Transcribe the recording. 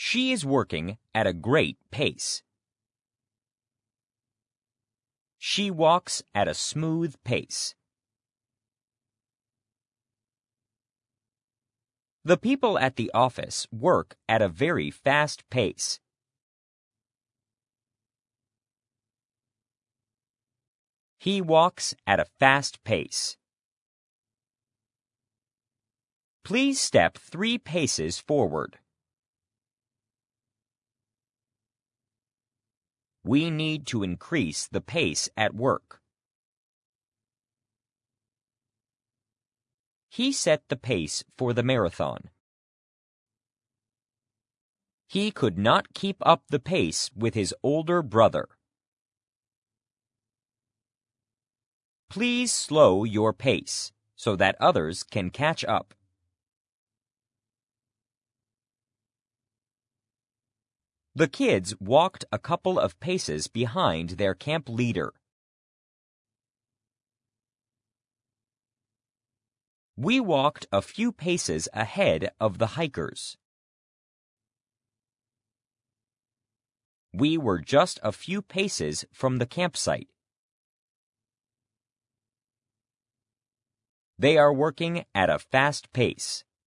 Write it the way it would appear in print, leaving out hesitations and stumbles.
She is working at a great pace. She walks at a smooth pace. The people at the office work at a very fast pace. He walks at a fast pace. Please step 3 paces forward. We need to increase the pace at work. He set the pace for the marathon. He could not keep up the pace with his older brother. Please slow your pace so that others can catch up. The kids walked a couple of paces behind their camp leader. We walked a few paces ahead of the hikers. We were just a few paces from the campsite. They are working at a fast pace.